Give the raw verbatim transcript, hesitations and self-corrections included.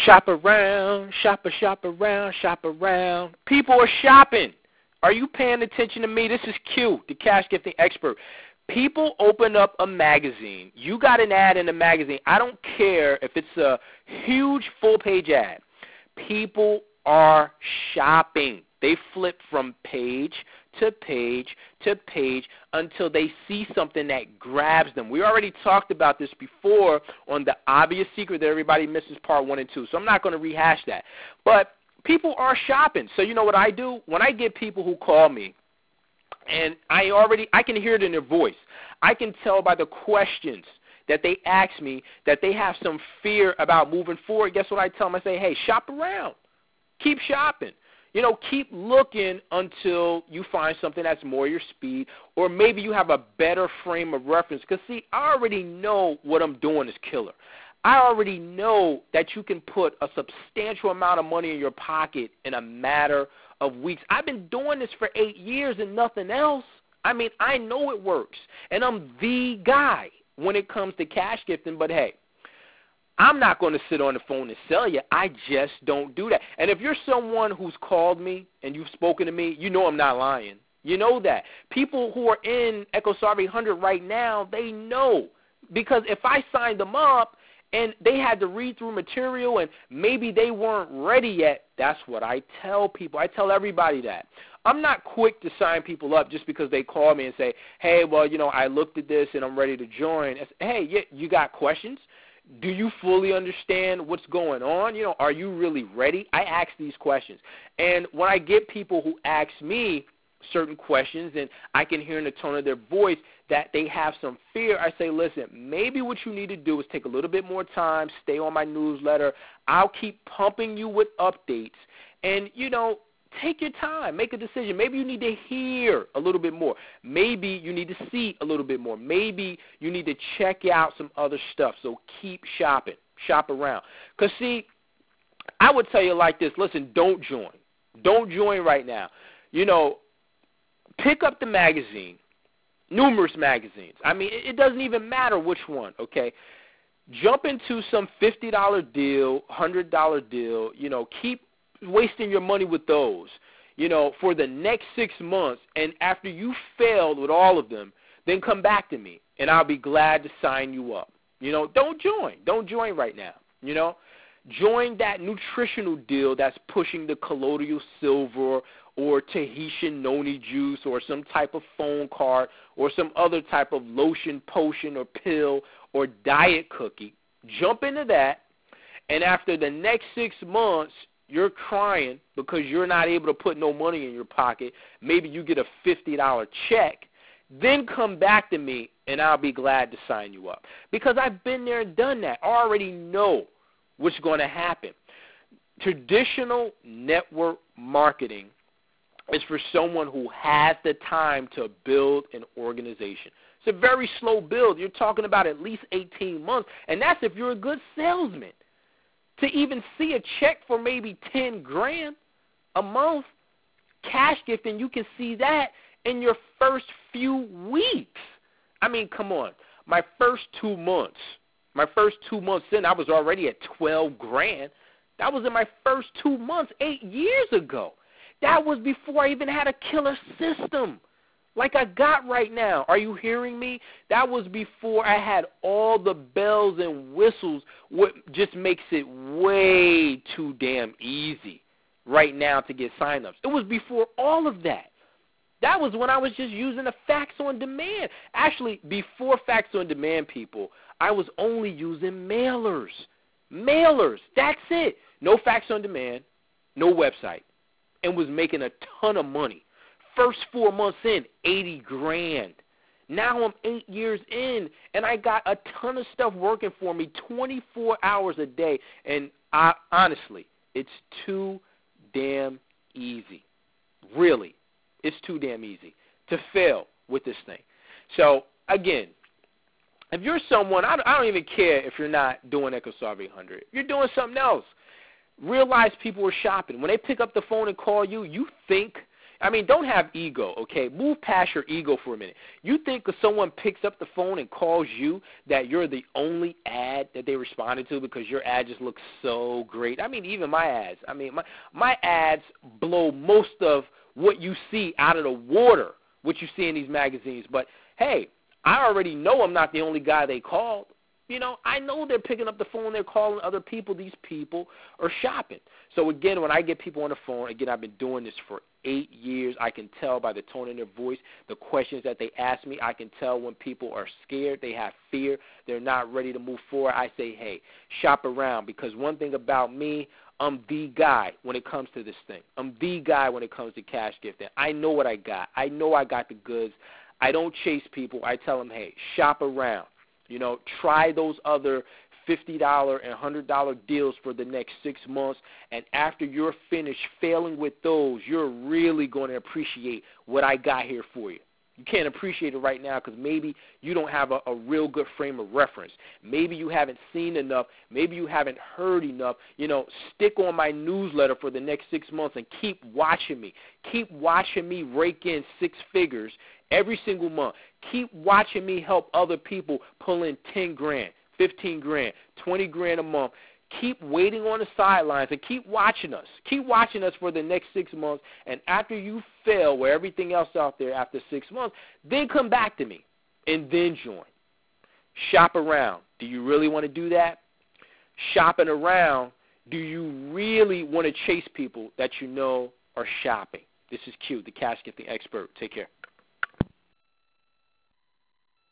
Shop around, shop a shop around, shop around. People are shopping. Are you paying attention to me? This is Q, the cash gifting expert. People open up a magazine. You got an ad in the magazine. I don't care if it's a huge full-page ad. People are shopping. They flip from page to page to page until they see something that grabs them. We already talked about this before on the obvious secret that everybody misses part one and two, so I'm not going to rehash that. But people are shopping. So you know what I do? When I get people who call me, and I already, I can hear it in their voice. I can tell by the questions that they ask me that they have some fear about moving forward. Guess what I tell them? I say, hey, shop around. Keep shopping. You know, keep looking until you find something that's more your speed, or maybe you have a better frame of reference. Because, see, I already know what I'm doing is killer. I already know that you can put a substantial amount of money in your pocket in a matter of weeks. I've been doing this for eight years and nothing else. I mean, I know it works, and I'm the guy when it comes to cash gifting, but, hey, I'm not going to sit on the phone and sell you. I just don't do that. And if you're someone who's called me and you've spoken to me, you know I'm not lying. You know that. People who are in EchoStar eight hundred right now, they know. Because if I signed them up and they had to read through material and maybe they weren't ready yet, that's what I tell people. I tell everybody that. I'm not quick to sign people up just because they call me and say, hey, well, you know, I looked at this and I'm ready to join. I say, hey, you, you got questions? Do you fully understand what's going on? You know, are you really ready? I ask these questions. And when I get people who ask me certain questions and I can hear in the tone of their voice that they have some fear, I say, listen, maybe what you need to do is take a little bit more time, stay on my newsletter. I'll keep pumping you with updates. And, you know, take your time. Make a decision. Maybe you need to hear a little bit more. Maybe you need to see a little bit more. Maybe you need to check out some other stuff. So keep shopping. Shop around. Because, see, I would tell you like this. Listen, don't join. Don't join right now. You know, pick up the magazine, numerous magazines. I mean, it, it doesn't even matter which one, okay? Jump into some fifty dollar deal, one hundred dollar deal. You know, keep wasting your money with those, you know, for the next six months, and after you failed with all of them, then come back to me, and I'll be glad to sign you up. You know, don't join. Don't join right now, you know. Join that nutritional deal that's pushing the colloidal silver or Tahitian noni juice or some type of phone card or some other type of lotion, potion, or pill or diet cookie. Jump into that, and after the next six months, you're crying because you're not able to put no money in your pocket. Maybe you get a fifty dollar check. Then come back to me, and I'll be glad to sign you up. Because I've been there and done that. I already know what's going to happen. Traditional network marketing is for someone who has the time to build an organization. It's a very slow build. You're talking about at least eighteen months, and that's if you're a good salesman. To even see a check for maybe ten grand a month, cash gifting, you can see that in your first few weeks. I mean, come on. My first two months, my first two months in, I was already at twelve grand. That was in my first two months eight years ago. That was before I even had a killer system like I got right now. Are you hearing me? That was before I had all the bells and whistles, what just makes it way too damn easy right now to get signups. It was before all of that. That was when I was just using a fax on demand. Actually, before fax on demand, people, I was only using mailers. Mailers. That's it. No fax on demand, no website, and was making a ton of money. First four months in, eighty grand. Now I'm eight years in, and I got a ton of stuff working for me twenty-four hours a day. And I, honestly, it's too damn easy. Really, it's too damn easy to fail with this thing. So, again, if you're someone, I don't, I don't even care if you're not doing EchoStar eight hundred. If you're doing something else, realize people are shopping. When they pick up the phone and call you, you think I mean, don't have ego, okay? Move past your ego for a minute. You think if someone picks up the phone and calls you that you're the only ad that they responded to because your ad just looks so great? I mean, even my ads. I mean, my my ads blow most of what you see out of the water, what you see in these magazines. But, hey, I already know I'm not the only guy they called. You know, I know they're picking up the phone, they're calling other people. These people are shopping. So, again, when I get people on the phone, again, I've been doing this for eight years. I can tell by the tone in their voice, the questions that they ask me. I can tell when people are scared, they have fear, they're not ready to move forward. I say, hey, shop around, because one thing about me, I'm the guy when it comes to this thing. I'm the guy when it comes to cash gifting. I know what I got. I know I got the goods. I don't chase people. I tell them, hey, shop around. You know, try those other fifty dollars and one hundred dollars deals for the next six months, and after you're finished failing with those, you're really going to appreciate what I got here for you. You can't appreciate it right now because maybe you don't have a, a real good frame of reference. Maybe you haven't seen enough. Maybe you haven't heard enough. You know, stick on my newsletter for the next six months and keep watching me. Keep watching me rake in six figures every single month. Keep watching me help other people pull in ten grand, fifteen grand, twenty grand a month. Keep waiting on the sidelines and keep watching us. Keep watching us for the next six months. And after you fail where everything else out there after six months, then come back to me and then join. Shop around. Do you really want to do that? Shopping around, do you really want to chase people that you know are shopping? This is Q, the Cash Gifting Expert. Take care.